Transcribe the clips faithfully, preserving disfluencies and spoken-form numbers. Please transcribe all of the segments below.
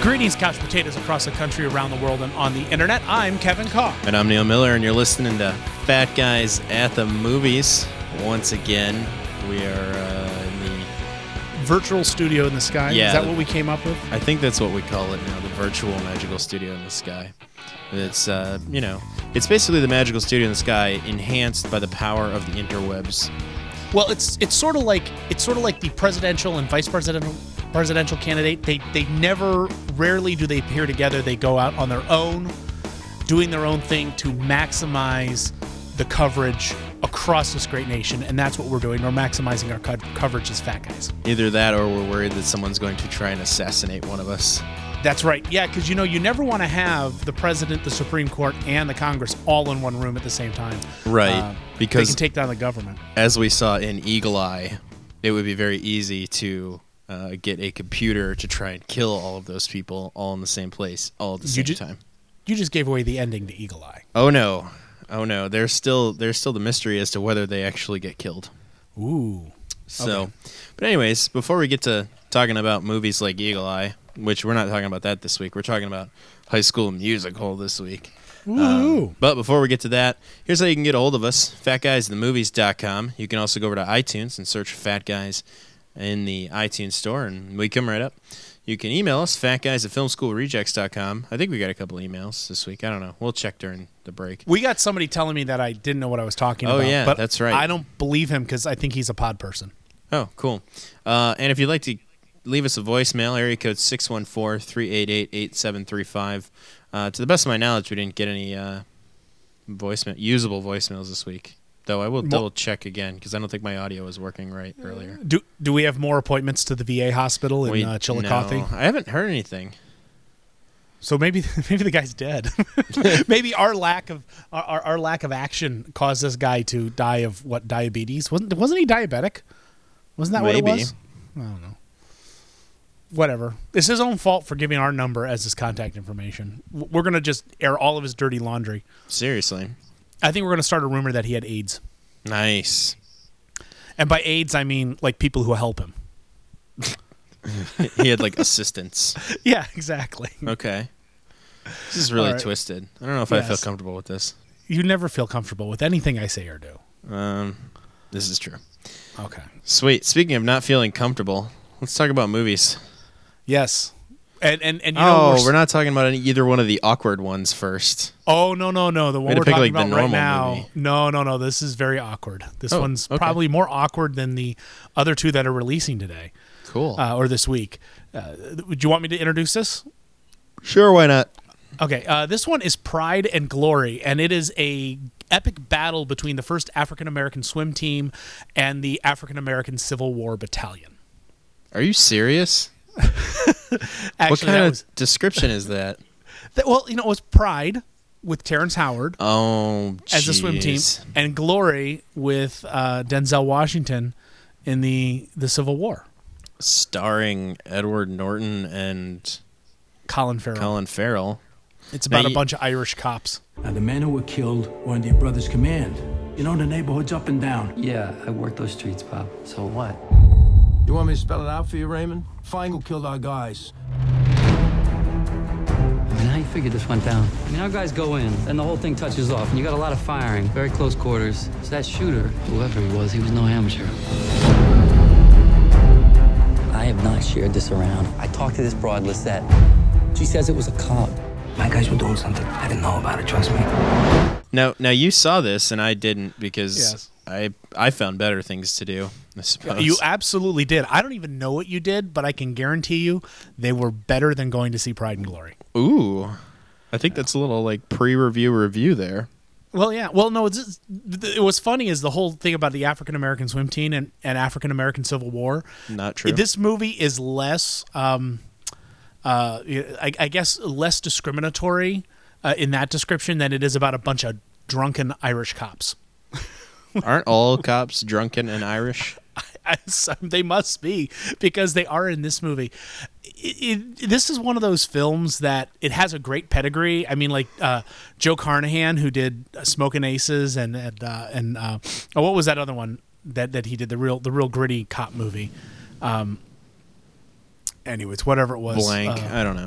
Greetings, couch potatoes across the country, around the world, and on the internet. I'm Kevin Kaw. And I'm Neil Miller, and you're listening to Fat Guys at the Movies. Once again, we are uh, in the... Virtual studio in the sky? Yeah. Is that what we came up with? I think that's what we call it now, the virtual magical studio in the sky. It's, uh, you know, it's basically the magical studio in the sky enhanced by the power of the interwebs. Well, it's it's sort of like it's sort of like the presidential and vice presidential presidential candidate. They they never, rarely do they appear together. They go out on their own, doing their own thing to maximize the coverage across this great nation, and that's what we're doing. We're maximizing our co- coverage as Fat Guys. Either that, or we're worried that someone's going to try and assassinate one of us. That's right. Yeah, because, you know, you never want to have the president, the Supreme Court, and the Congress all in one room at the same time. Right. Uh, because they can take down the government. As we saw in Eagle Eye, it would be very easy to uh, get a computer to try and kill all of those people all in the same place, all at the same you ju- time. You just gave away the ending to Eagle Eye. Oh, no. Oh, no. There's still there's still the mystery as to whether they actually get killed. Ooh. So, Okay. But anyways, before we get to talking about movies like Eagle Eye, which we're not talking about that this week. We're talking about High School Musical this week. Ooh. Um, but before we get to that, here's how you can get a hold of us, fat guys the movies dot com. You can also go over to iTunes and search Fat Guys in the iTunes store, and we come right up. You can email us, fat guys at film school rejects dot com. I think we got a couple emails this week. I don't know. We'll check during the break. We got somebody telling me that I didn't know what I was talking Oh, about. yeah, but that's right. I don't believe him because I think he's a pod person. Oh, cool. Uh, and if you'd like to leave us a voicemail, area code six one four, three eight eight, eight seven three five. Uh, to the best of my knowledge, we didn't get any uh, voicemail, usable voicemails this week. Though I will Mo- double check again because I don't think my audio was working right earlier. Do do we have more appointments to the V A hospital in We- uh, Chillicothe? no, I haven't heard anything. So maybe maybe the guy's dead. Maybe our lack of our, our lack of action caused this guy to die of what, diabetes? Wasn't wasn't he diabetic? Wasn't that Maybe. what it was? I don't know. Whatever. It's his own fault for giving our number as his contact information. W- We're gonna just air all of his dirty laundry. Seriously. I think we're gonna start a rumor that he had AIDS. Nice. And by AIDS, I mean like people who help him. He had like assistants. Yeah, exactly. Okay. This is really All right. twisted. I don't know if I feel Yes. comfortable with this. You never feel comfortable with anything I say or do. Um, this is true. Okay. Sweet. Speaking of not feeling comfortable, let's talk about movies. Yes. And and and you know Oh, we're, we're not talking about any, either one of the awkward ones first. Oh no no no! The one had to we're pick, talking like, the about right normal now. movie. No no no! This is very awkward. This Oh, one's okay. probably more awkward than the other two that are releasing today Cool. uh, or this week. Uh, would you want me to introduce this? Sure, why not? Okay. Uh, this one is Pride and Glory, and it is a epic battle between the first African American swim team and the African American Civil War Battalion. Are you serious? Actually, what kind that of was, description is that? that, well, you know, it was Pride with Terrence Howard. Oh, as a swim team, jeez. and Glory with uh, Denzel Washington in the the Civil War. Starring Edward Norton and Colin Farrell. Colin Farrell. It's about Now a you- bunch of Irish cops. Now, the men who were killed were under your brother's command. You know the neighborhood's up and down. Yeah, I work those streets, Pop. So what? You want me to spell it out for you, Raymond? Feingold killed our guys. I mean, how you figure this went down? I mean, our guys go in, then the whole thing touches off, and you got a lot of firing, very close quarters. So that shooter, whoever he was, he was no amateur. I have not shared this around. I talked to this broad, Lisette. She says it was a cop. My guys were doing something I didn't know about it, trust me. Now, now you saw this and I didn't because Yes. I I found better things to do. I suppose. You absolutely did. I don't even know what you did, but I can guarantee you they were better than going to see Pride and Glory. Ooh, I think that's a little like pre-review review there. Well, yeah. Well, no, it's just, it was funny is the whole thing about the African American swim team and, and African American Civil War. Not true. This movie is less, um, uh, I, I guess, less discriminatory uh, in that description than it is about a bunch of drunken Irish cops. Aren't all cops drunken and Irish? I, they must be because they are in this movie. It, it, this is one of those films that it has a great pedigree. I mean, like uh, Joe Carnahan, who did uh, Smokin' Aces, and and uh, and uh, oh, what was that other one that, that he did the real the real gritty cop movie? Um, anyways, whatever it was, Blank. uh, I don't know.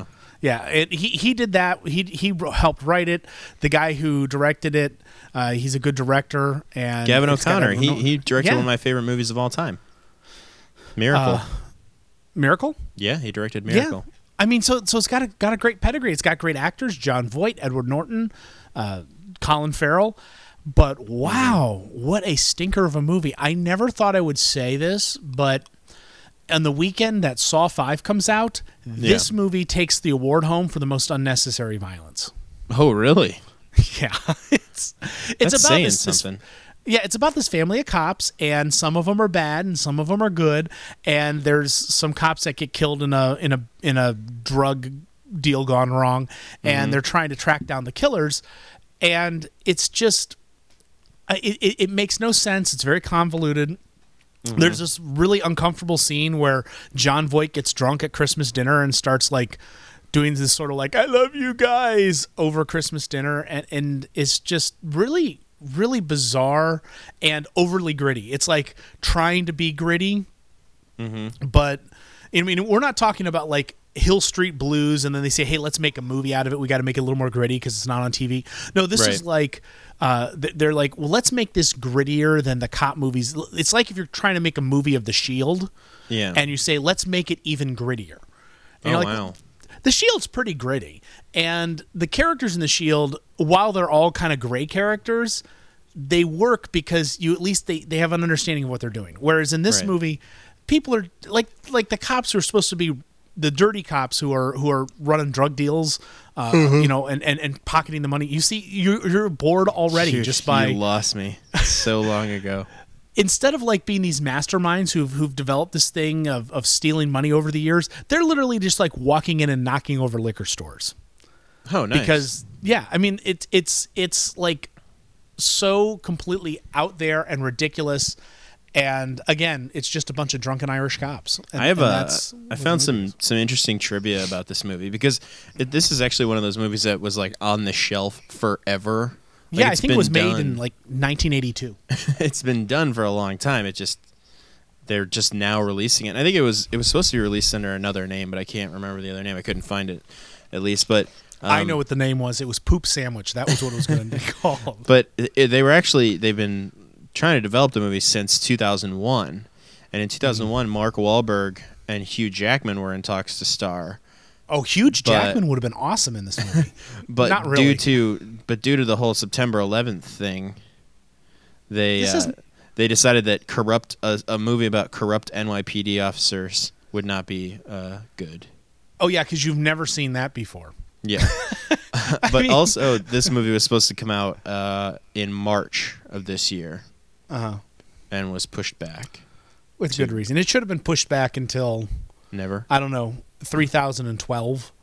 Yeah, it, he he did that. He he helped write it. The guy who directed it, uh, he's a good director. And Gavin it's got O'Connor. He everyone- he directed Yeah. one of my favorite movies of all time. Miracle. Uh, Miracle. yeah, he directed Miracle. Yeah, I mean, so so it's got a got a great pedigree. It's got great actors: John Voight, Edward Norton, uh, Colin Farrell. But wow, what a stinker of a movie! I never thought I would say this, but on the weekend that Saw five comes out, this Yeah. movie takes the award home for the most unnecessary violence. Oh, really? Yeah, it's it's That's about saying this, this- something. yeah, it's about this family of cops, and some of them are bad, and some of them are good. And there's some cops that get killed in a in a in a drug deal gone wrong, and Mm-hmm. they're trying to track down the killers. And it's just, uh, it it, it makes no sense. It's very convoluted. Mm-hmm. There's this really uncomfortable scene where John Voight gets drunk at Christmas dinner and starts like doing this sort of like "I love you guys" over Christmas dinner, and and it's just really really bizarre and overly gritty. It's like trying to be gritty, but I mean, we're not talking about like Hill Street Blues, and then they say, "Hey, let's make a movie out of it. We got to make it a little more gritty because it's not on T V." No, this is Right. like uh, th- they're like, "Well, let's make this grittier than the cop movies." It's like if you're trying to make a movie of The Shield, Yeah. and you say, "Let's make it even grittier." And oh, you're like, wow. The Shield's pretty gritty, and the characters in The Shield, while they're all kind of gray characters, they work because you at least they, they have an understanding of what they're doing. Whereas in this Right. movie, people are like like the cops who are supposed to be the dirty cops who are who are running drug deals, uh, you know, and, and, and pocketing the money. You see, you you're bored already You- just by you lost me so long ago. instead of like being these masterminds who've who've developed this thing of, of stealing money over the years, they're literally just like walking in and knocking over liquor stores. Oh, nice. Because yeah, I mean it's it's it's like so completely out there and ridiculous. And again, it's just a bunch of drunken Irish cops. And, I have and a. that's I what found the some movie is. some interesting trivia about this movie because it, this is actually one of those movies that was like on the shelf forever. Like, Yeah, I it's think it been was made done- in like nineteen eighty-two. It's been done for a long time. It just they're just now releasing it. I think it was it was supposed to be released under another name, but I can't remember the other name. I couldn't find it, at least. But um, I know what the name was. It was Poop Sandwich. That was what it was going to be called. But it, it- they were actually they've been trying to develop the movie since two thousand one, and in two thousand one, Mark Wahlberg and Hugh Jackman were in talks to star. Oh, Huge But- Jackman would have been awesome in this movie. But Not really. due to but due to the whole September eleventh thing, they This uh, isn't- they decided that corrupt a, a movie about corrupt N Y P D officers would not be uh, good. Oh yeah, because you've never seen that before. Yeah, but mean- also this movie was supposed to come out uh, in March of this year Uh huh. and was pushed back. With good reason. It should have been pushed back until Never. I don't know three thousand twelve.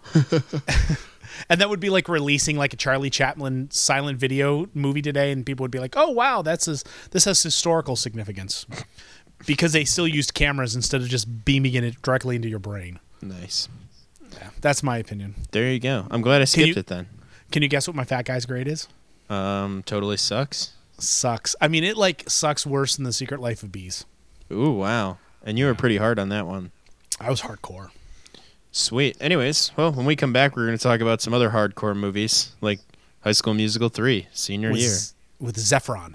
And that would be like releasing like a Charlie Chaplin silent video movie today, and people would be like, "Oh wow, that's his, this has historical significance," because they still used cameras instead of just beaming it directly into your brain. Nice. Yeah, that's my opinion. There you go. I'm glad I skipped you- it then. Can you guess what my fat guy's grade is? Um, totally sucks. Sucks. I mean, it like sucks worse than The Secret Life of Bees. Ooh, wow. And you were pretty hard on that one. I was hardcore. Sweet. Anyways, well, when we come back, we're going to talk about some other hardcore movies, like High School Musical three, senior with, year. with Zephron.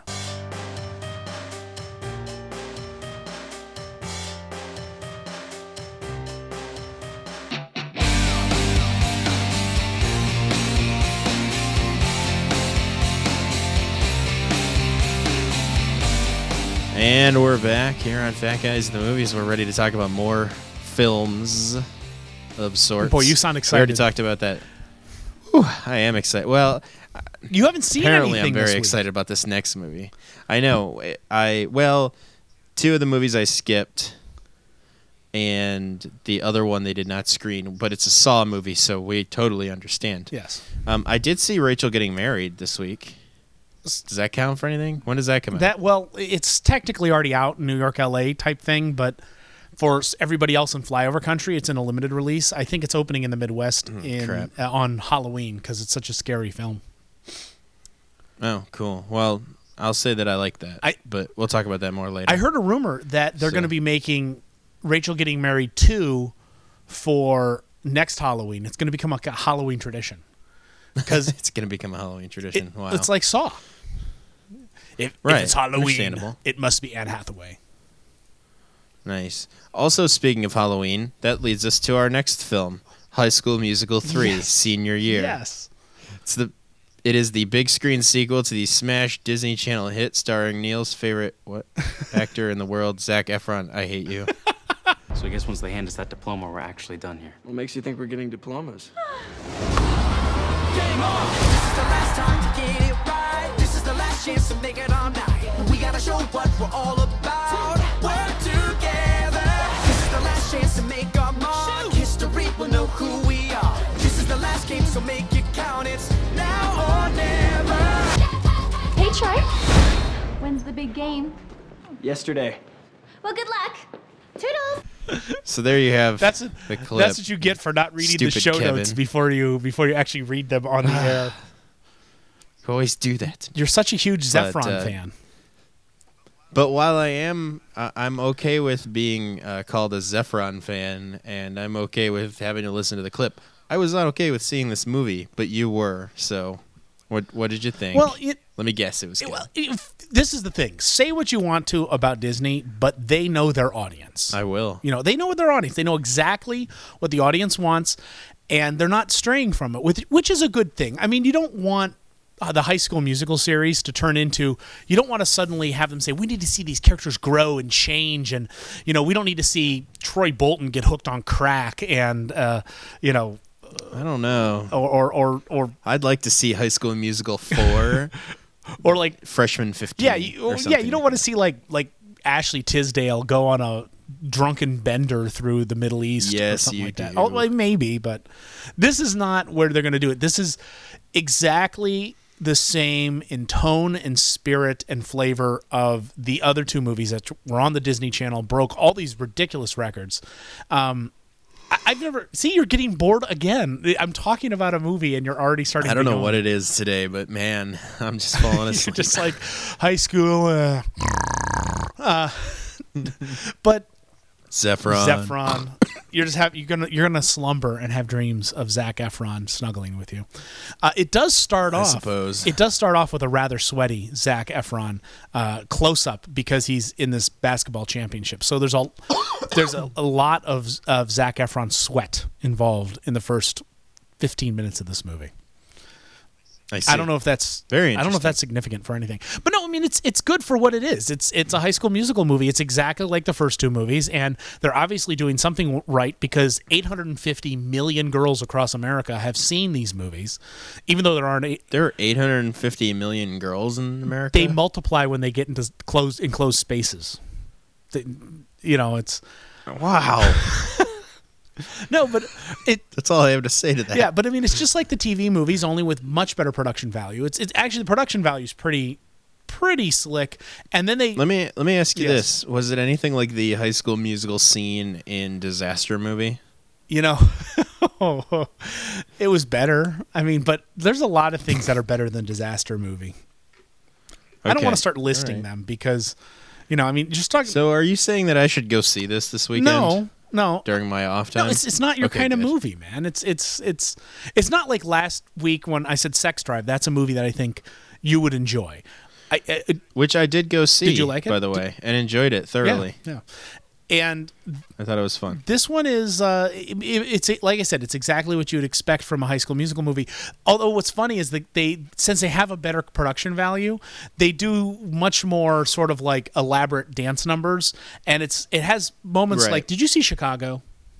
And we're back here on Fat Guys in the Movies. We're ready to talk about more films of sorts. Boy, you sound We already excited. talked about that. Whew, I am excited. Well, You haven't seen apparently anything I'm very this week. excited about this next movie. I know. I well, two of the movies I skipped, and the other one they did not screen, but it's a Saw movie, so we totally understand. Yes. Um, I did see Rachel getting married this week. Does that count for anything? When does that come out? That well, it's technically already out in New York, L A type thing, but for s- everybody else in flyover country, it's in a limited release. I think it's opening in the Midwest in crap. uh, on Halloween because it's such a scary film. Oh, cool. Well, I'll say that I like that, I- but we'll talk about that more later. I heard a rumor that they're So- going to be making Rachel Getting Married two for next Halloween, it's going to become like a Halloween tradition. Because it's going to become a Halloween tradition. it, Wow. it's like Saw. If, Right. if it's Halloween, Understandable. it must be Anne Hathaway. Nice. Also, speaking of Halloween, that leads us to our next film, High School Musical three, Yes. Senior Year. Yes. It's the it is the big screen sequel to the smash Disney Channel hit starring Neil's favorite what actor in the world, Zac Efron. I Hate You. So I guess once they hand us that diploma, we're actually done here. What makes you think we're getting diplomas? Game on! This is the last time to get it right. This is the last chance to make it all night. We gotta show what we're all about. Work together. This is the last chance to make our mark. History will know who we are. This is the last game, so make it count. It's now or never. Hey, Troy. When's the big game? Yesterday. Well, good luck. Toodles. So there you have That's the clip. that's what you get for not reading the Stupid show Kevin. notes before you before you actually read them on the air. You always do that. You're such a huge But, Zephron uh, fan. But while I am, uh, I'm okay with being uh, called a Zephron fan, and I'm okay with having to listen to the clip. I was not okay with seeing this movie, but you were. So, what what did you think? Well, it, let me guess, it was good. well, if, this is the thing. Say what you want to about Disney, but they know their audience. I will. You know, they know their audience. They know exactly what the audience wants, and they're not straying from it, which, which is a good thing. I mean, you don't want uh, the High School Musical series to turn into, you don't want to suddenly have them say, we need to see these characters grow and change, and, you know, we don't need to see Troy Bolton get hooked on crack and, uh, you know, I don't know. or, or, or, or, I'd like to see High School Musical four, or like, freshman fifteen. yeah, you, or yeah, something you don't like want to that. see like, like Ashley Tisdale go on a drunken bender through the Middle East or Yes, something you like that. do. Oh, well, maybe, but this is not where they're going to do it. This is exactly the same in tone and spirit and flavor of the other two movies that were on the Disney Channel, broke all these ridiculous records. Um, I, I've never see you're getting bored again. I'm talking about a movie and you're already starting. I don't to know go what it is today, but man, I'm just falling You're asleep. just like high school. Uh, uh, but Zephron. Zephron, you're just have you're gonna you're gonna slumber and have dreams of Zac Efron snuggling with you. Uh, it does start I off. suppose. It does start off with a rather sweaty Zac Efron uh, close up because he's in this basketball championship. So there's a there's a, a lot of of Zac Efron sweat involved in the first fifteen minutes of this movie. I, see. I don't know if that's Very I don't know if interesting. that's significant for anything, but no, I mean it's it's good for what it is. It's it's a High School Musical movie. It's exactly like the first two movies, and they're obviously doing something right because eight hundred fifty million girls across America have seen these movies, even though there aren't. Eight, There are eight hundred fifty million girls in America. they multiply when they get into closed enclosed spaces. They, you know, it's wow. no, but it. That's all I have to say to that. Yeah, but I mean, it's just like the T V movies, only with much better production value. It's it's actually the production value is pretty, pretty slick. And then they Let me let me ask you Yes. this: was it anything like the High School Musical scene in Disaster Movie? you know, it was better. I mean, but there's a lot of things that are better than Disaster Movie. I don't Okay. want to start listing All right. them because, you know, I mean, just talk. So, are you saying that I should go see this this weekend? no, no, During my off time? no. It's it's not your Okay, kind of good. movie, man. It's it's it's it's not like last week when I said Sex Drive. That's a movie that I think you would enjoy. I, I Which I did go see. Did you like it? By the way, and enjoyed it thoroughly. yeah, yeah. And I thought it was fun. this one is, uh, it, it's like I said, it's exactly what you would expect from a High School Musical movie. Although what's funny is that they, since they have a better production value, they do much more sort of like elaborate dance numbers, and it's it has moments Right. like, did you see Chicago?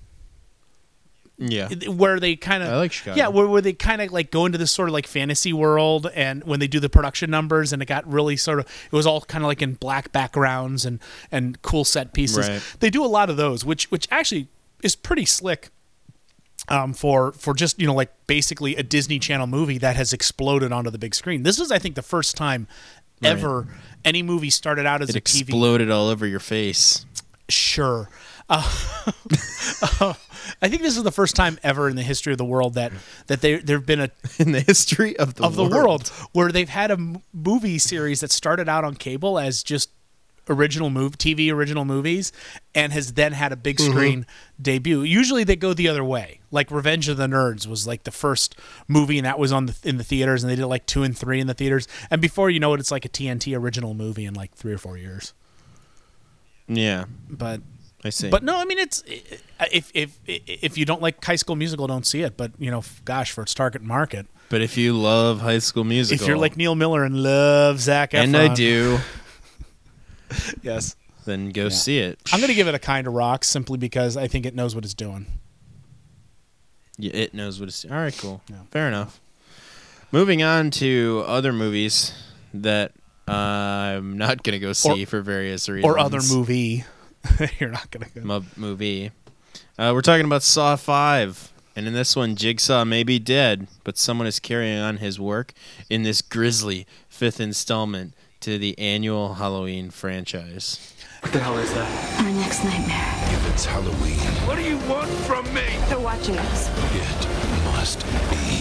Yeah. Where they kind of I like Chicago. yeah, where, where they kind of like go into this sort of like fantasy world, and when they do the production numbers, and it got really sort of it was all kind of like in black backgrounds and and cool set pieces. Right. They do a lot of those, which which actually is pretty slick. Um, for for just you know like basically a Disney Channel movie that has exploded onto the big screen. This is I think the first time Right. ever any movie started out as It a T V. exploded all over your face. Sure. Uh, uh, I think this is the first time ever in the history of the world that that there there've been a In the history of the of the world. world where they've had a m- movie series that started out on cable as just original move T V original movies, and has then had a big screen mm-hmm. debut. Usually they go the other way. Like Revenge of the Nerds was like the first movie, and that was on the in the theaters, and they did like two and three in the theaters. And before you know it, it's like a T N T original movie in like three or four years. Yeah, but I see. But no, I mean it's if if if you don't like High School Musical, don't see it. But you know, gosh, for its target market. But if you love High School Musical, if you're like Neil Miller and love Zac Efron, and I do, yes, then go yeah. see it. I'm going to give it a kind of rock simply because I think it knows what it's doing. Yeah, it knows what it's doing. All right, cool. Yeah. Fair enough. Moving on to other movies that uh, I'm not going to go see or, for various reasons. Or other movie. You're not going to go. Mo- movie. Uh, we're talking about Saw five. And in this one, Jigsaw may be dead, but someone is carrying on his work in this grisly fifth installment to the annual Halloween franchise. What the hell is that? Our next nightmare. If it's Halloween, what do you want from me? They're watching us. It must be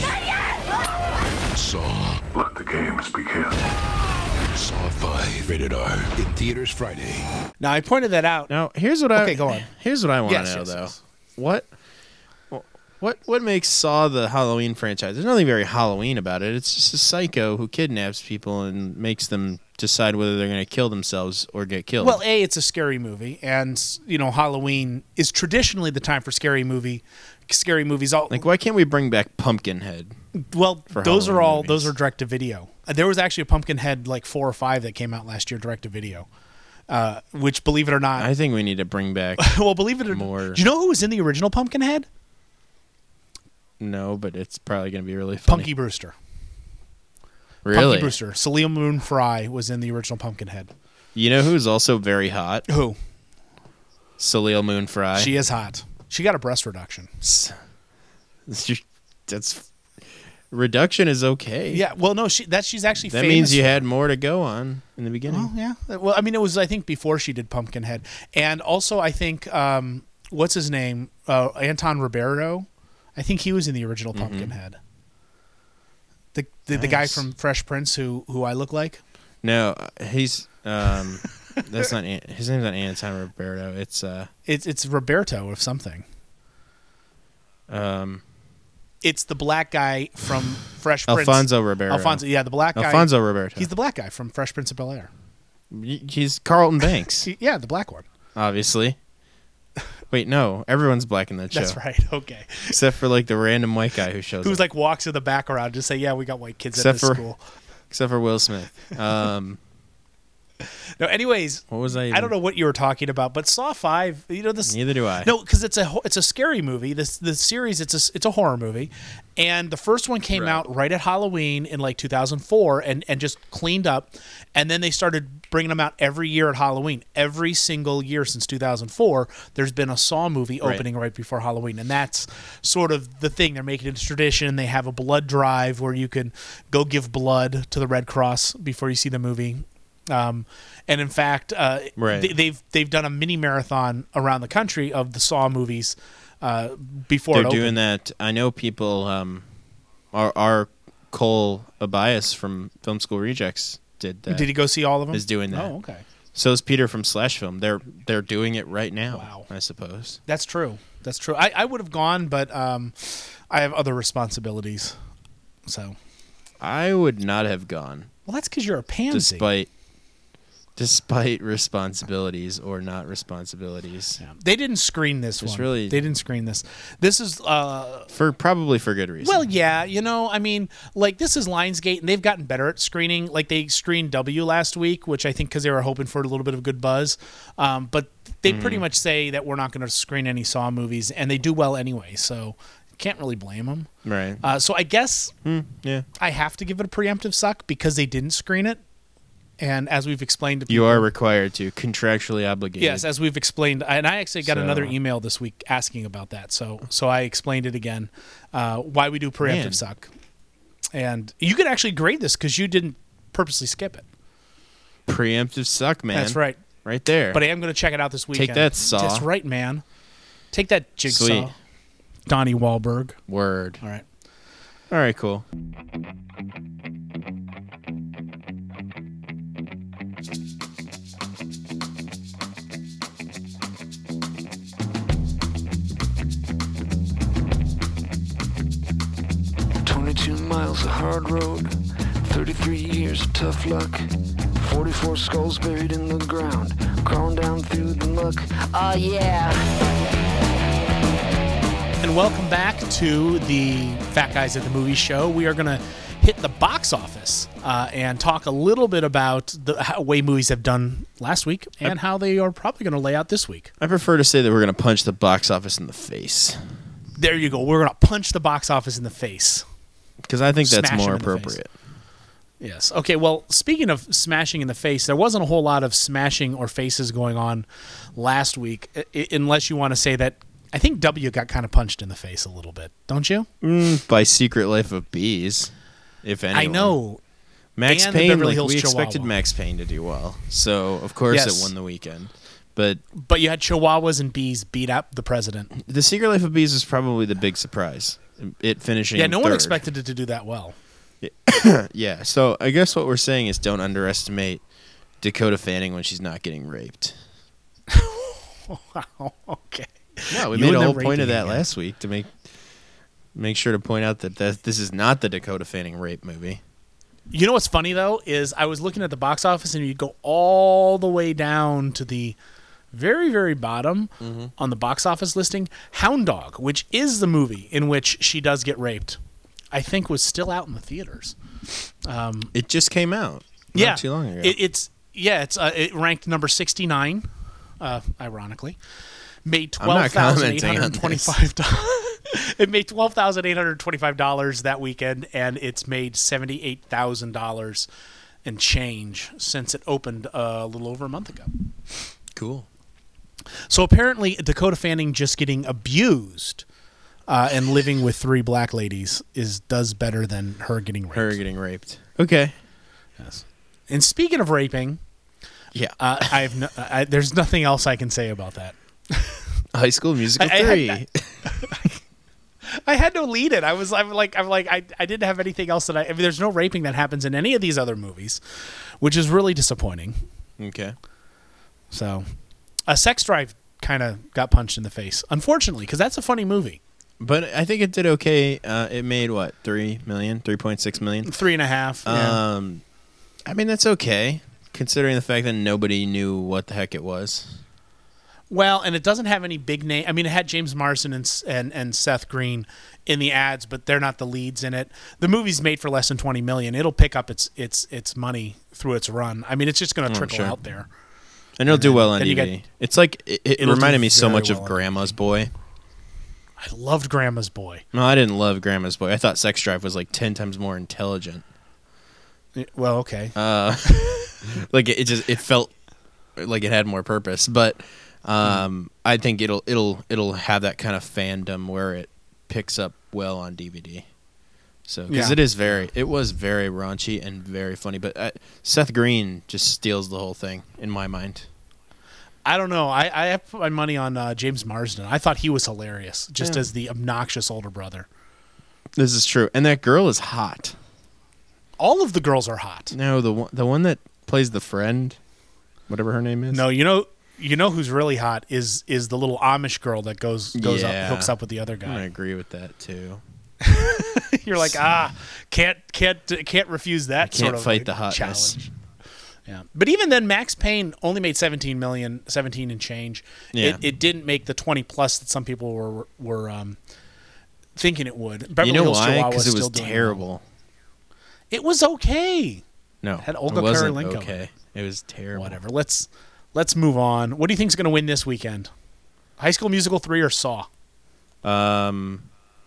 Saw. Let the games begin. Saw five, rated R, in theaters Friday. Now I pointed that out. Now here's what I okay, go on. Here's what I want to yes, know yes, though. Yes. What? What what makes Saw the Halloween franchise? There's nothing very Halloween about it. It's just a psycho who kidnaps people and makes them decide whether they're going to kill themselves or get killed. Well, A, it's a scary movie, and you know Halloween is traditionally the time for scary movie, scary movies. All like, why can't we bring back Pumpkinhead? Well, those Halloween are all movies? those are direct to video. There was actually a Pumpkinhead like four or five that came out last year direct to video. Uh, which, believe it or not, I think we need to bring back. well, believe it or more. Do you know who was in the original Pumpkinhead? No, but it's probably going to be really funny. Punky Brewster. Really? Punky Brewster. Celia Moon Fry was in the original Pumpkinhead. You know who's also very hot? Who? Celia Moon Fry. She is hot. She got a breast reduction. That's reduction is okay. Yeah. Well, no, she that she's actually that famous means you for. had more to go on in the beginning. Well, yeah. Well, I mean, it was I think before she did Pumpkinhead, and also I think um, what's his name, uh, Anton Ribeiro. I think he was in the original Pumpkinhead. Mm-hmm. The the, nice. the guy from Fresh Prince who who I look like. No, he's um, that's not his name's not Anton Roberto. It's uh, it's it's Roberto of something. Um, it's the black guy from Fresh Prince. Alfonso Ribeiro. Alfonso, yeah, the black guy. Alfonso Roberto. He's the black guy from Fresh Prince of Bel-Air. He's Carlton Banks. Yeah, the black one. Obviously. Wait, no. Everyone's black in that show. That's right. Okay. Except for like the random white guy who shows Who's up. like walks in the background to say, "Yeah, we got white kids except at this for, school." Except for Will Smith. Um, no, anyways, what was I? Even? I don't know what you were talking about, but Saw Five. You know this. Neither do I. No, because it's a it's a scary movie. This the series it's a it's a horror movie, and the first one came right. out right at Halloween in like two thousand four, and and just cleaned up, and then they started bringing them out every year at Halloween. Every single year since two thousand four, there's been a Saw movie right. opening right before Halloween, and that's sort of the thing. They're making it a tradition. They have a blood drive where you can go give blood to the Red Cross before you see the movie. Um, and in fact, uh, right. they, they've they've done a mini marathon around the country of the Saw movies uh, before they're it doing opened. that. I know people. Um, our our Cole Abias from Film School Rejects did that. Did he go see all of them? Is doing that. Oh, okay. So is Peter from Slash Film. They're they're doing it right now. Wow. I suppose that's true. That's true. I, I would have gone, but um, I have other responsibilities. So I would not have gone. Well, that's because you're a pansy. Despite. Despite responsibilities or not responsibilities, yeah. They didn't screen this Just one. Really, they didn't screen this. This is uh, for probably for good reason. Well, yeah, you know, I mean, like this is Lionsgate, and they've gotten better at screening. Like they screened W last week, which I think because they were hoping for a little bit of good buzz. Um, but they mm. pretty much say that we're not going to screen any Saw movies, and they do well anyway. So can't really blame them. Right. Uh, so I guess mm, yeah, I have to give it a preemptive suck because they didn't screen it. And as we've explained to people, you are required to, contractually obligated. Yes, as we've explained, and I actually got so. another email this week asking about that. So, so I explained it again, uh, why we do preemptive Man. suck. And you could actually grade this because you didn't purposely skip it. Preemptive suck, man. That's right, right there. But I am going to check it out this weekend. Take that, Saw. That's right, man. Take that, Jigsaw. Sweet. Donnie Wahlberg. Word. All right. All right. Cool. miles of hard road, thirty-three years of tough luck, forty-four skulls buried in the ground, crawling down through the muck. Oh yeah. And welcome back to the Fat Guys at the Movie Show. We are going to hit the box office uh, and talk a little bit about the how, way movies have done last week and how they are probably going to lay out this week. I prefer to say that we're going to punch the box office in the face. There you go. We're going to punch the box office in the face. Because I think that's Smash more him in the appropriate. Yes. Okay, well, speaking of smashing in the face, there wasn't a whole lot of smashing or faces going on last week, I- unless you want to say that I think W got kind of punched in the face a little bit, don't you? Mm, by Secret Life of Bees, if anyone. I know. Max And the Payne, Beverly like, Hills we Chihuahua. expected Max Payne to do well. So, of course, Yes. it won the weekend. But But you had Chihuahuas and bees beat up the president. The Secret Life of Bees is probably the big surprise. It finishing Yeah, no one third. expected it to do that well. Yeah, so I guess what we're saying is don't underestimate Dakota Fanning when she's not getting raped. Wow, okay. No, we You made and a the whole point raping of that again. last week to make make sure to point out that, that this is not the Dakota Fanning rape movie. You know what's funny, though, is I was looking at the box office, and you go all the way down to the very, very bottom Mm-hmm. on the box office listing. Hound Dog, which is the movie in which she does get raped, I think was still out in the theaters. Um, It just came out not yeah, too long ago. It, it's yeah, it's uh, it ranked number sixty-nine, uh, ironically. Made I'm not twelve thousand eight commenting on hundred twenty-five dollars. It made twelve thousand eight hundred twenty-five dollars that weekend, and it's made seventy-eight thousand dollars and change since it opened uh, a little over a month ago. Cool. So apparently, Dakota Fanning just getting abused uh, and living with three black ladies is does better than her getting raped. Her getting raped. Okay. Yes. And speaking of raping, yeah, uh, I have no, I, there's nothing else I can say about that. High School Musical I- I three. had- I had to lead it. I was I'm like I'm like I, I didn't have anything else that I, I mean, there's no raping that happens in any of these other movies, which is really disappointing. Okay. So, a Sex Drive kind of got punched in the face, unfortunately, because that's a funny movie. But I think it did okay. Uh, it made what, three million, three point six million, Three and a half. Yeah. Um, I mean that's okay, considering the fact that nobody knew what the heck it was. Well, and it doesn't have any big name. I mean, it had James Marsden and, and and Seth Green in the ads, but they're not the leads in it. The movie's made for less than twenty million. It'll pick up its its its money through its run. I mean, it's just going to Oh, trickle sure. out there. And it'll And do then- well on then D you V D. get- It's like it, it It'll reminded do me so very much well of on Grandma's Boy. I loved Grandma's Boy. No, I didn't love Grandma's Boy. I thought Sex Drive was like ten times more intelligent. Well, okay. Uh, like it, it just it felt like it had more purpose, but um, I think it'll it'll it'll have that kind of fandom where it picks up well on D V D. So because Yeah. it is very it was very raunchy and very funny, but uh, Seth Green just steals the whole thing in my mind. I don't know. I, I have put my money on uh, James Marsden. I thought he was hilarious, just Yeah. as the obnoxious older brother. This is true, and that girl is hot. All of the girls are hot. No, the one the one that plays the friend, whatever her name is. No, you know, you know who's really hot is is the little Amish girl that goes goes Yeah. up, hooks up with the other I guy. agree with that too. You're like, ah, can't can't can't refuse that Can't sort of fight like, the hotness. challenge. Yeah, but even then, Max Payne only made seventeen million, seventeen and change. Yeah. It, it didn't make the twenty plus that some people were were um, thinking it would. Beverly You know Hills why? Chihuahua Because is it was still doing terrible. well. It was okay. No, Had Olga it wasn't Kurylenko. okay. It was terrible. Whatever. Let's let's move on. What do you think's going to win this weekend? High School Musical three or Saw? Um,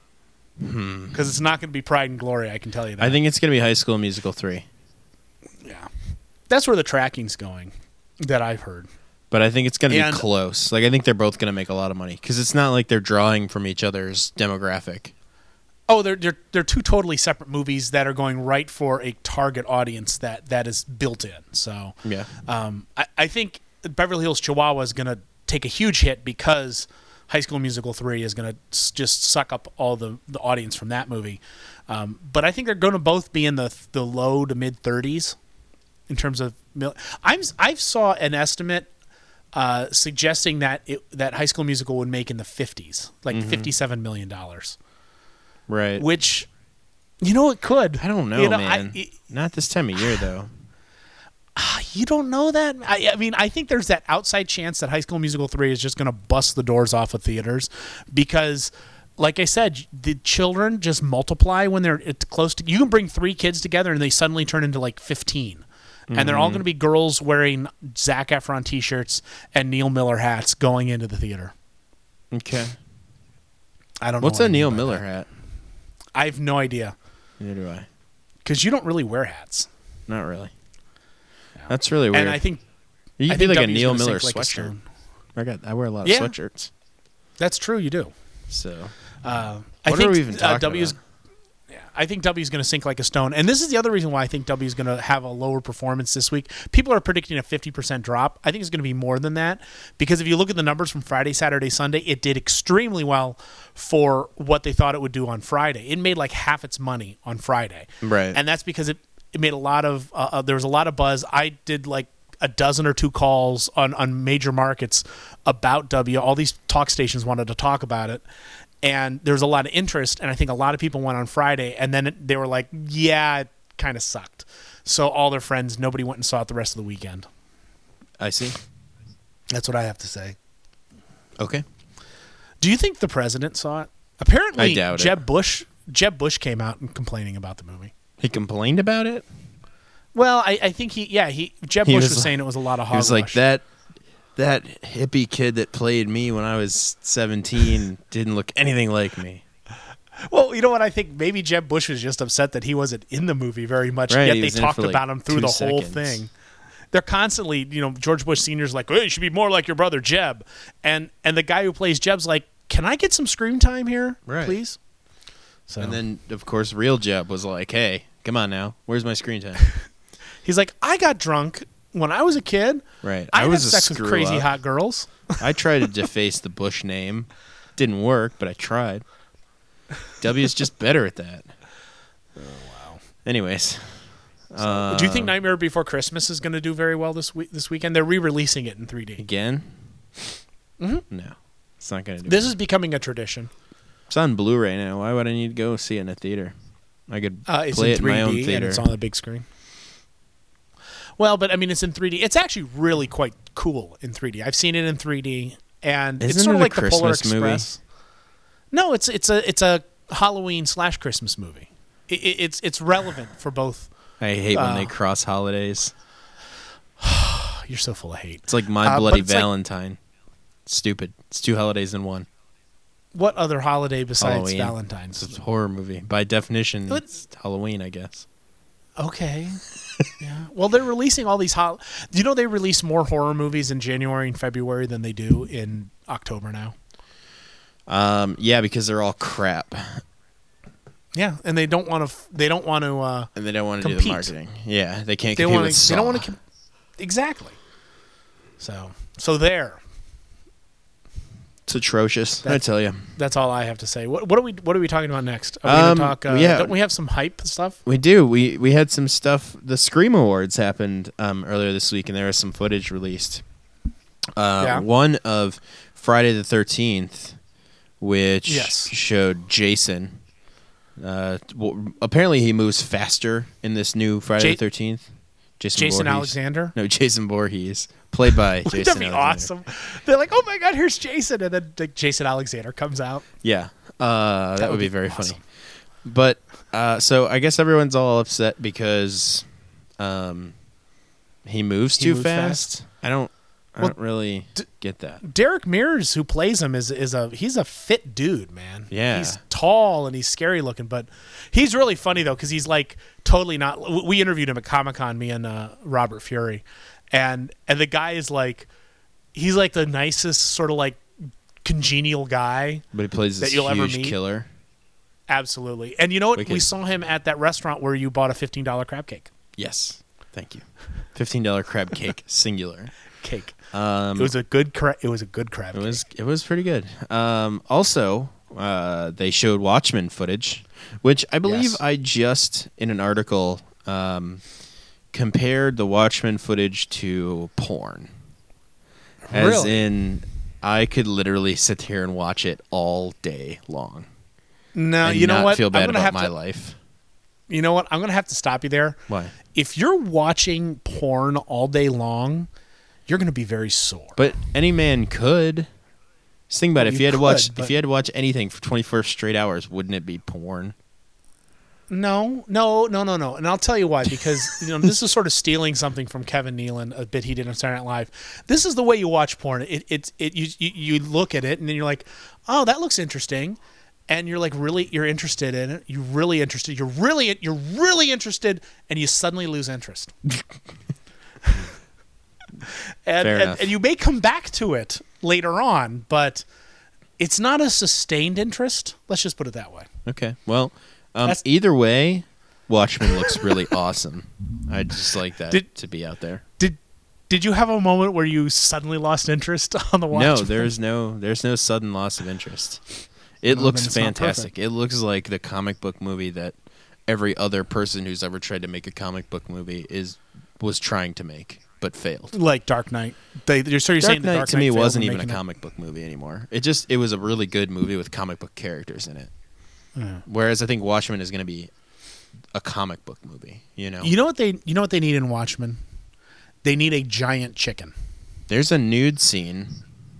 hmm. Because it's not going to be Pride and Glory. I can tell you that. I think it's going to be High School Musical three. Yeah, that's where the tracking's going. That I've heard. But I think it's going to And- be close. Like I think they're both going to make a lot of money because it's not like they're drawing from each other's demographic. Oh, they're they're they're two totally separate movies that are going right for a target audience that that is built in. So Yeah. um, I, I think Beverly Hills Chihuahua is going to take a huge hit because High School Musical three is going to just suck up all the, the audience from that movie. Um, but I think they're going to both be in the the low to mid thirties in terms of. Mil- I'm I've saw an estimate uh, suggesting that it, that High School Musical would make in the fifties, like Mhm. fifty-seven million dollars. Right. Which You know, it could. I don't know, You know, man. I- Not this time of year, though. You don't know that? I, I mean, I think there's that outside chance that High School Musical three is just going to bust the doors off of theaters because, like I said, the children just multiply when they're it's close to. You can bring three kids together and they suddenly turn into like fifteen. Mm-hmm. And they're all going to be girls wearing Zac Efron T-shirts and Neil Miller hats going into the theater. Okay. I don't know. What's what a I mean Neil by Miller that. hat? I have no idea. Neither do I. Because you don't really wear hats. Not really. That's really weird. And I think you I could be think like a W's Neil gonna Miller sink like a sweatshirt. stone. I got. I wear a lot of Yeah. sweatshirts. That's true. You do. So, Uh, I what think are we even uh, talking W's. about? Yeah, I think W is going to sink like a stone, and this is the other reason why I think W is going to have a lower performance this week. People are predicting a fifty percent drop. I think it's going to be more than that because if you look at the numbers from Friday, Saturday, Sunday, it did extremely well for what they thought it would do on Friday. It made like half its money on Friday, Right. And that's because it it made a lot of uh, uh, there was a lot of buzz. I did like a dozen or two calls on, on major markets about W. All these talk stations wanted to talk about it. And there was a lot of interest. And I think a lot of people went on Friday. And then it, they were like, yeah, it kind of sucked. So all their friends, nobody went and saw it the rest of the weekend. I see. That's what I have to say. Okay. Do you think the president saw it? Apparently, I doubt it. Jeb Bush, Jeb Bush came out and complaining about the movie. He complained about it? Well, I, I think he, yeah, he Jeb He Bush was was like- saying it was a lot of He was hogwash. like, that that hippie kid that played me when I was seventeen didn't look anything like me. Well, you know what? I think maybe Jeb Bush was just upset that he wasn't in the movie very much. Right, Yet he they was in it talked for, like, about him through two the whole seconds. thing. They're constantly, you know, George Bush Senior's like, "Hey, you should be more like your brother Jeb," and and the guy who plays Jeb's like, "Can I get some screen time here, Right. please?" So And then, of course, real Jeb was like, hey, come on now. Where's my screen time? he's like, "I got drunk when I was a kid. Right. I, I was had a sex with screw crazy up. hot girls." I tried to deface the Bush name. Didn't work, but I tried. W's just better at that. Oh, wow. Anyways. So, do you think Nightmare Before Christmas is going to do very well this week? This weekend, they're re-releasing it in three D Again? Mhm. No. It's not going to do This well. is becoming a tradition. It's on Blu-ray now. Why would I need to go see it in a theater? I could Uh, it's play in it in my own three D and theater. it's on the big screen. Well, but I mean, it's in three D. It's actually really quite cool in three D. I've seen it in three D, and it's Isn't sort it of a like the Polar Christmas movie? Express. No, it's it's a it's a Halloween slash Christmas movie. It, it, it's it's relevant for both. I hate when they Uh, cross holidays. You're so full of hate. It's like My Uh, but Bloody it's like- Valentine. Stupid. It's two holidays in one. What other holiday besides Halloween. Valentine's? It's a horror movie. By definition, But- it's Halloween, I guess. Okay. Yeah. Well, they're releasing all these hot. Do you know they release more horror movies in January and February than they do in October now? Um, yeah, because they're all crap, Yeah, and they don't want to. They don't want to. Uh, and they don't want to do the Compete. marketing. Yeah, they can't they compete want with to. They don't Saw. want to. Exactly. So, so there. It's atrocious. I That's- tell you. That's all I have to say. What, what are we? What are we talking about next? Are we Um, going to talk? Uh, yeah. Don't we have some hype stuff? We do. We we had some stuff. The Scream Awards happened um, earlier this week, and there was some footage released. Uh, Yeah. One of Friday the thirteenth, which Yes. showed Jason. Uh, w- apparently, he moves faster in this new Friday Ja- the thirteenth. Jason, Jason Voorhees. Alexander? No, Jason Voorhees, played by Wouldn't Jason that be Alexander. awesome? They're like, oh my god, here's Jason, and then like, Jason Alexander comes out. Yeah, uh, that, That would would be be very awesome. funny. But uh, so I guess everyone's all upset because um, he moves He too moves fast. fast? I don't. I Well, don't really get that. Derek Mears, who plays him, is is a he's a fit dude, man. Yeah. he's tall and he's scary looking, but he's really funny though because he's like totally not. We interviewed him at Comic Con, me and uh, Robert Fury, and and the guy is like, he's like the nicest sort of like congenial guy But he plays that this you'll ever huge meet. killer. Absolutely, and you know what? We Wicked. saw him at that restaurant where you bought a fifteen dollar crab cake. Yes, thank you. Fifteen dollar crab cake, singular. Cake. Um, It was a good. Cra- it was a good crab. It cake. was it was pretty good. Um, also, uh, they showed Watchmen footage, which I believe Yes. I just in an article um, compared the Watchmen footage to porn. As Really? in, I could literally sit here and watch it all day long. No, and you know not what? Feel I'm bad gonna about have my to- life. You know what? I'm going to have to stop you there. Why? If you're watching porn all day long, you're going to be very sore. But any man could. Just think about Well, it. If you you had to watch, could, if you had to watch anything for twenty-four straight hours, wouldn't it be porn? No, no, no, no, no. And I'll tell you why. Because you know this is sort of stealing something from Kevin Nealon, a bit he did on Saturday Night Live. This is the way you watch porn. It, it, it. You, you, you look at it and then you're like, oh, that looks interesting. And you're like really, you're interested in it. You're really interested. You're really, you're really interested, and you suddenly lose interest. and, Fair and, enough. and you may come back to it later on, but it's not a sustained interest. Let's just put it that way. Okay. Well, um, That's- either way, Watchmen looks really awesome. I'd just like that Did- to be out there. Did Did you have a moment where you suddenly lost interest on the watch? No, there's no, there's no sudden loss of interest. It Well, looks then it's not fantastic. perfect. It looks like the comic book movie that every other person who's ever tried to make a comic book movie is was trying to make but failed. Like Dark Knight. They, you're, so you're Dark saying that Knight Dark to me Knight failed wasn't in even a making it? comic book movie anymore. It just it was a really good movie with comic book characters in it. Yeah. Whereas I think Watchmen is going to be a comic book movie. You know, You know what they? You know what they need in Watchmen? They need a giant chicken there's a nude scene.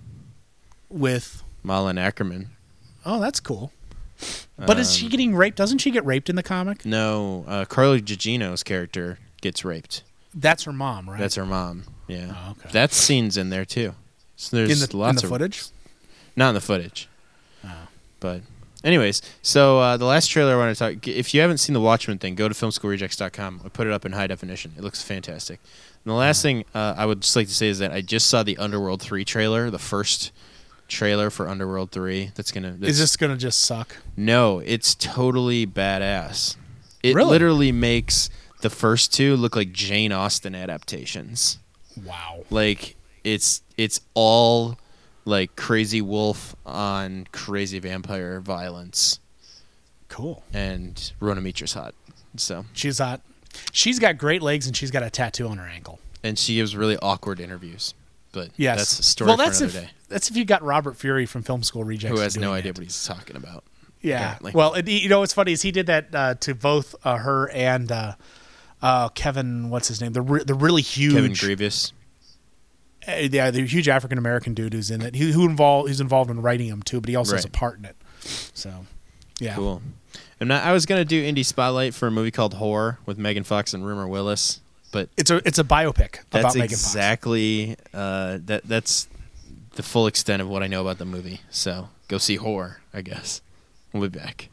with. Malin Ackerman. Oh, that's cool. But is she Um, getting raped? Doesn't she get raped in the comic? No, uh, Carly Gugino's character gets raped. That's her mom, right? That's her mom. Yeah, Oh, okay. that scene's in there too. So there's in the, in lots the of footage. not in the footage. Oh. But anyways, so uh, the last trailer I want to talk. If you haven't seen the Watchmen thing, go to film school rejects dot com. I put it up in high definition. It looks fantastic. And the last thing uh, I would just like to say is that I just saw the Underworld three trailer, the first trailer for Underworld three. That's gonna. That's, Is this gonna just suck? No, it's totally badass. It Really? literally makes the first two look like Jane Austen adaptations. Wow. Like it's it's all like Crazy Wolf on crazy vampire violence. Cool. And Rona Mitra's hot. So She's hot. She's got great legs and she's got a tattoo on her ankle. and she gives really awkward interviews. But Yes. that's a story well, for that's another if, day. That's if you got Robert Fury from Film School Rejects. Who has no doing idea it. what he's talking about. Yeah. apparently. Well, and he- you know what's funny is he did that uh, to both uh, her and uh, uh, Kevin. What's his name? The re- the really huge Kevin Grievous. Uh, yeah, the huge African American dude who's in it. He, who involved who's involved in writing them too, but he also has a Right. part in it. So, yeah. Cool. And I I was gonna do Indie Spotlight for a movie called Horror with Megan Fox and Rumor Willis, but It's a it's a biopic that's about Megan Fox. exactly uh, that. That's the full extent of what I know about the movie. So go see Horror, I guess. We'll be back.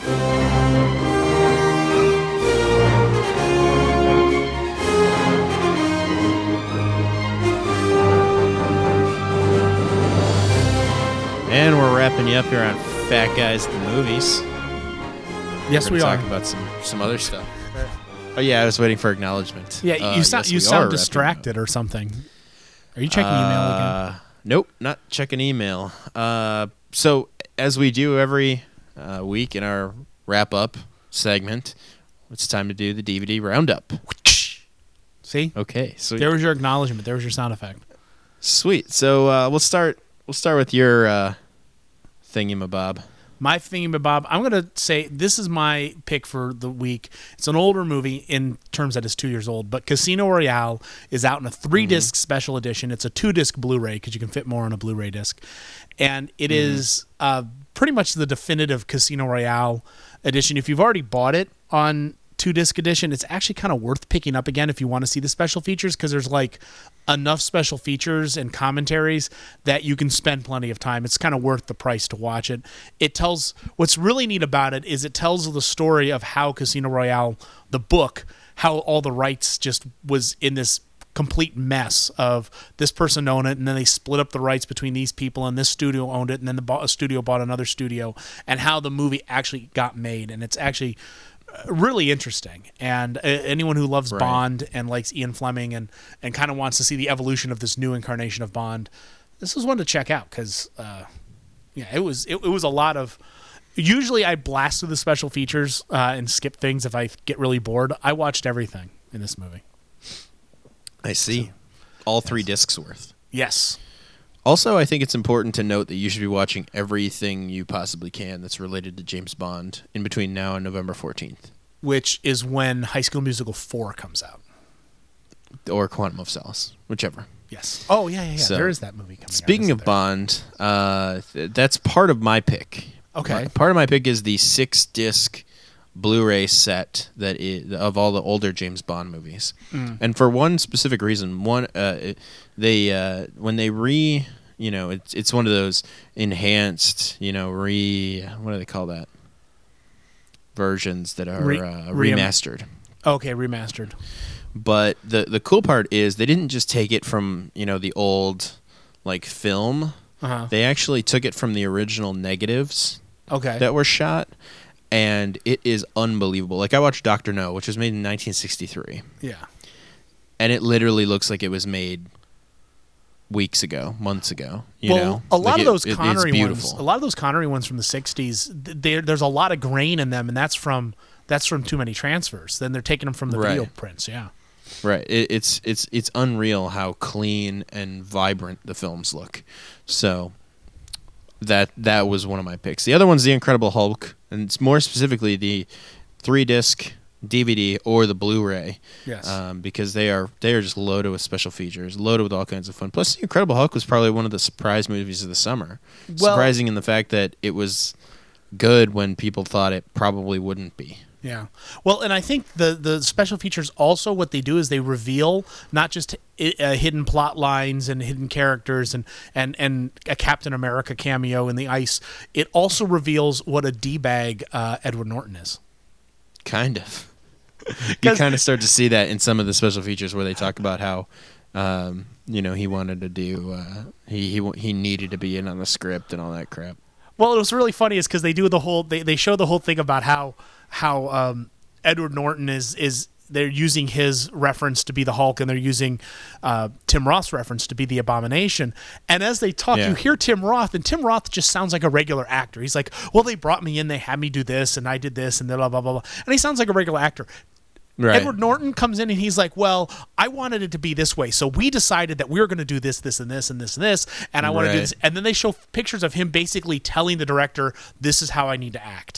And we're wrapping you up here on Fat Guys the Movies. Yes, We're we gonna are. talk about some some other stuff. Oh yeah, I was waiting for acknowledgement. Yeah, Uh, you sound yes, you we are sound wrapping distracted or something. Are you checking uh, email again? Nope, not checking email. Uh, so as we do every uh, week in our wrap up segment, it's time to do the D V D roundup. See? Okay, sweet. There was your acknowledgement. There was your sound effect. Sweet. So uh, we'll start. We'll start with your uh, thingamabob. My thingamabob, I'm going to say this is my pick for the week. It's an older movie in terms that it's two years old, but Casino Royale is out in a three-disc Mm-hmm. special edition. It's a two-disc Blu-ray because you can fit more on a Blu-ray disc. And it Mm-hmm. is uh, pretty much the definitive Casino Royale edition. If you've already bought it on two-disc edition, it's actually kind of worth picking up again if you want to see the special features because there's like enough special features and commentaries that you can spend plenty of time. It's kind of worth the price to watch it. It tells what's really neat about it is it tells the story of how Casino Royale, the book, how all the rights just was in this complete mess of this person owned it and then they split up the rights between these people and this studio owned it and then the bo- studio bought another studio and how the movie actually got made. And it's actually really interesting, and uh, anyone who loves Right. Bond and likes Ian Fleming and and kind of wants to see the evolution of this new incarnation of Bond, this is one to check out because uh, yeah, it was it, it was a lot of. Usually, I blast through the special features uh, and skip things if I get really bored. I watched everything in this movie. I see. All three discs worth. Yes. Also, I think it's important to note that you should be watching everything you possibly can that's related to James Bond in between now and November fourteenth. which is when High School Musical four comes out. Or Quantum of Solace, whichever. Yes. Oh, yeah, yeah, yeah. So, there is that movie coming speaking out. of Bond, uh, th- that's part of my pick. Okay. Uh, part of my pick is the six-disc Blu-ray set that is, of all the older James Bond movies. Mm. And for one specific reason. One, uh, it, they uh, when they re... You know, it's it's one of those enhanced, you know, re... What do they call that? Versions that are Re- uh, re- remastered. Okay, remastered. But the the cool part is they didn't just take it from, you know, the old like film. Uh-huh. They actually took it from the original negatives Okay. that were shot, and it is unbelievable. Like I watched Doctor No, which was made in nineteen sixty-three. Yeah. And it literally looks like it was made weeks ago, months ago. You well, know? a lot Like of it- those it- it's Connery ones, beautiful. a lot of those Connery ones from the sixties, there, there's a lot of grain in them, and that's from that's from too many transfers. Then they're taking them from the video Right. prints. Yeah. Right. It, it's it's it's unreal how clean and vibrant the films look. So that that was one of my picks. The other one's The Incredible Hulk, and it's more specifically the three disc D V D or the Blu-ray. Yes. Um, because they are they are just loaded with special features, loaded with all kinds of fun. Plus, The Incredible Hulk was probably one of the surprise movies of the summer. Well- Surprising in the fact that it was good when people thought it probably wouldn't be. Yeah. Well, and I think the the special features also what they do is they reveal not just uh, hidden plot lines and hidden characters and, and, and a Captain America cameo in the ice. It also reveals what a D-bag uh, Edward Norton is. Kind of. You kind of start to see that in some of the special features where they talk about how, um, you know, he wanted to do, uh, he, he he needed to be in on the script and all that crap. Well, it was really funny is because they do the whole they, they show the whole thing about how how um, Edward Norton is is they're using his reference to be the Hulk and they're using uh, Tim Roth's reference to be the Abomination. And as they talk, Yeah. you hear Tim Roth, and Tim Roth just sounds like a regular actor. He's like, "Well, they brought me in, they had me do this, and I did this, and blah blah blah blah," and he sounds like a regular actor. Right. Edward Norton comes in and he's like, well, I wanted it to be this way. So we decided that we were going to do this, this, and this, and this, and this. And I want to do Right. this. And then they show pictures of him basically telling the director, this is how I need to act.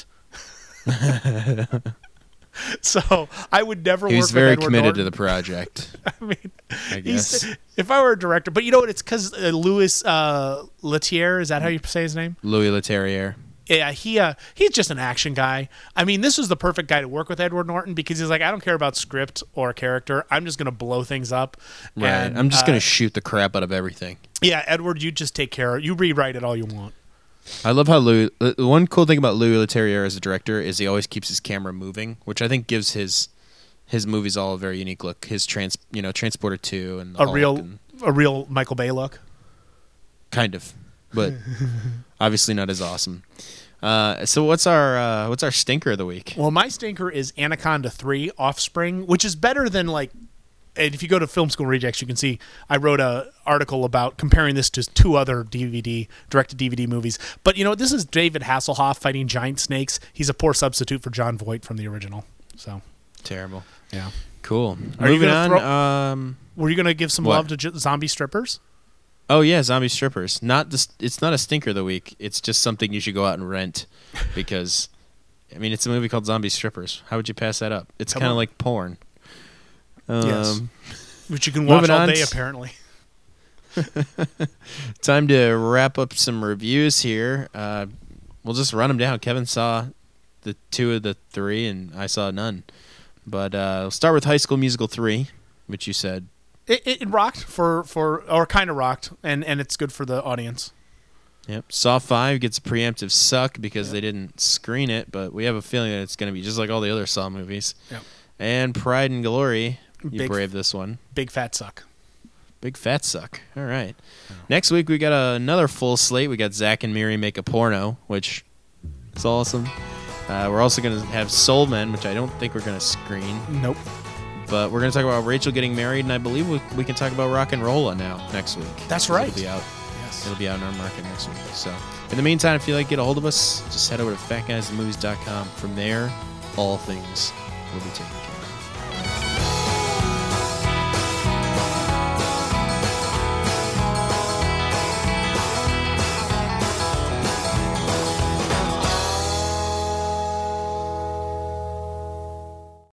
So I would never He work was with very Edward committed Norton. to the project. I mean, I he's- guess. if I were a director, but you know what? It's because uh, Louis uh, Leterrier, is that how you say his name? Louis Leterrier. Yeah, he uh, he's just an action guy. I mean, this was the perfect guy to work with Edward Norton because he's like, I don't care about script or character. I'm just going to blow things up. Right. And, I'm just uh, going to shoot the crap out of everything. Yeah, Edward, you just take care of it. You rewrite it all you want. I love how Louis. The one cool thing about Louis Leterrier as a director is he always keeps his camera moving, which I think gives his his movies all a very unique look. His trans, you know, Transporter two and the A Hulk real, and a real Michael Bay look. kind of, but obviously not as awesome. Uh, so what's our uh, what's our stinker of the week? Well, my stinker is Anaconda three Offspring, which is better than like. And if you go to Film School Rejects, you can see I wrote a article about comparing this to two other D V D direct-to-D V D movies. But you know, this is David Hasselhoff fighting giant snakes. He's a poor substitute for John Voight from the original. So Terrible. yeah. Cool. Are you Moving gonna on. throw- um, Were you going to give some What? love to j- zombie strippers? oh yeah, zombie strippers. Not this. It's not a stinker of the week. It's just something you should go out and rent because, I mean, it's a movie called Zombie Strippers. How would you pass that up? It's Come kind of on. like porn. Um, Yes. Which you can watch moving all on day, t- apparently. Time to wrap up some reviews here. Uh, we'll just run them down. Kevin saw the two of the three, and I saw none. But uh, we'll start with High School Musical three, which you said. It, it, it rocked for, for or kind of rocked, and, and it's good for the audience. Yep. Saw five gets a preemptive suck because they didn't screen it, but we have a feeling that it's going to be just like all the other Saw movies. Yep. And Pride and Glory, you Big- brave this one. Big fat suck. Big fat suck. All right. Next week we got another full slate. We got Zach and Miri Make a Porno, which is awesome. Uh, we're also going to have Soul Men, which I don't think we're going to screen. Nope. But we're going to talk about Rachel getting married, and I believe we, we can talk about Rock and Rolla now next week. That's 'Cause right. It'll be out. Yes. It'll be out in our market next week. So, in the meantime, if you'd like to get a hold of us, just head over to fat guys the movies dot com. From there, all things will be taken care of.